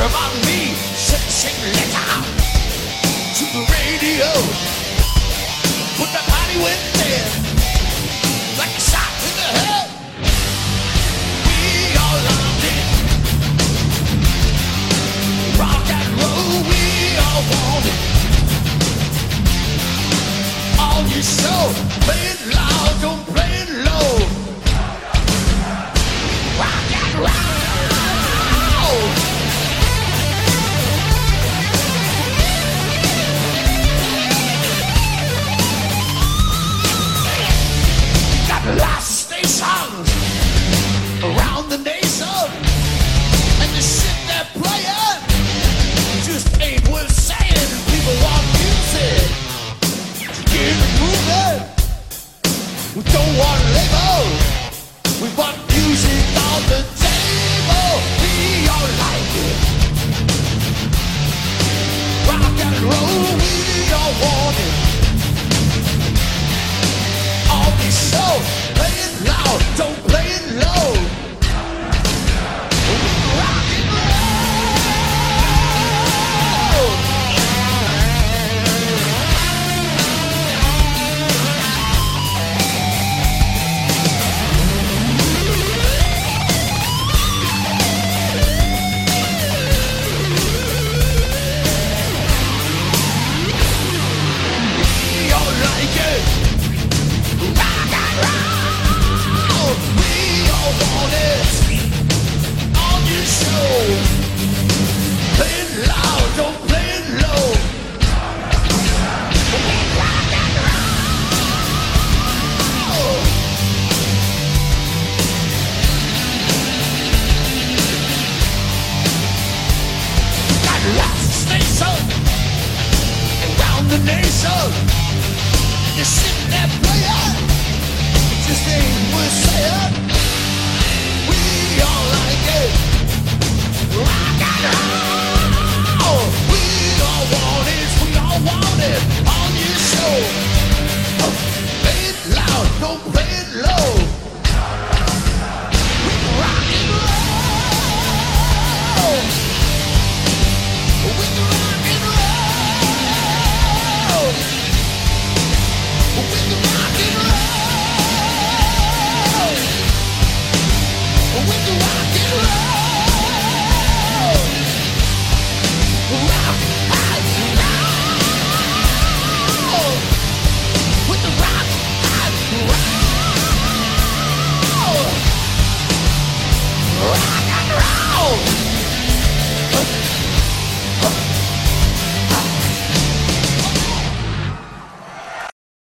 about me, sing letter to the radio. Put the body with dead, like a shot in the head. We all loved it. Rock and roll, we all want it. On your show, play it loud, don't play it low. Rock and roll. Got stations around the nation, and the shit they're playing just ain't worth saying. People want music, keep it moving. We don't want label, we want music on the table. We all like it. Rock and roll, we all want it. On this show, play it loud, don't play it low. Rock and we all like it. Rock and roll, we all want it. On your show, play it loud, don't play it low. Rock and roll. Got lots of stations around the nation. You sit there playing, just ain't worth saying. We all like it.